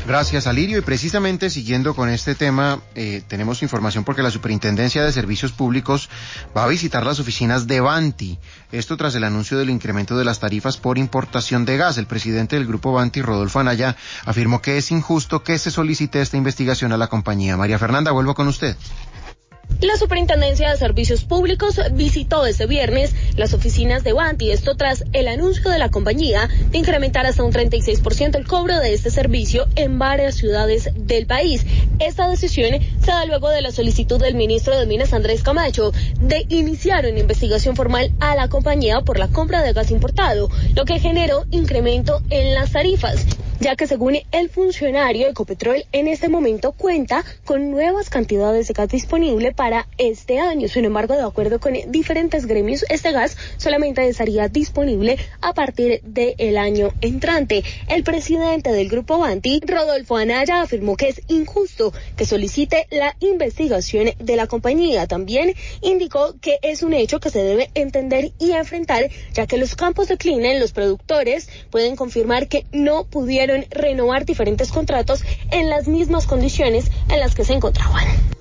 Gracias, Alirio. Y precisamente siguiendo con este tema, tenemos información porque la Superintendencia de Servicios Públicos va a visitar las oficinas de Vanti. Esto tras el anuncio del incremento de las tarifas por importación de gas. El presidente del Grupo Vanti, Rodolfo Anaya, afirmó que es injusto que se solicite esta investigación a la compañía. María Fernanda, vuelvo con usted. La Superintendencia de Servicios Públicos visitó este viernes las oficinas de Vanti, esto tras el anuncio de la compañía de incrementar hasta un 36% el cobro de este servicio en varias ciudades del país. Esta decisión se da luego de la solicitud del ministro de Minas, Andrés Camacho, de iniciar una investigación formal a la compañía por la compra de gas importado, lo que generó incremento en las tarifas, ya que según el funcionario, Ecopetrol en este momento cuenta con nuevas cantidades de gas disponible para este año. Sin embargo, de acuerdo con diferentes gremios, este gas solamente estaría disponible a partir del año entrante. El presidente del Grupo Vanti, Rodolfo Anaya, afirmó que es injusto que solicite la investigación de la compañía. También indicó que es un hecho que se debe entender y enfrentar, ya que los campos declinan, los productores pueden confirmar que no pudieron renovar diferentes contratos en las mismas condiciones en las que se encontraban.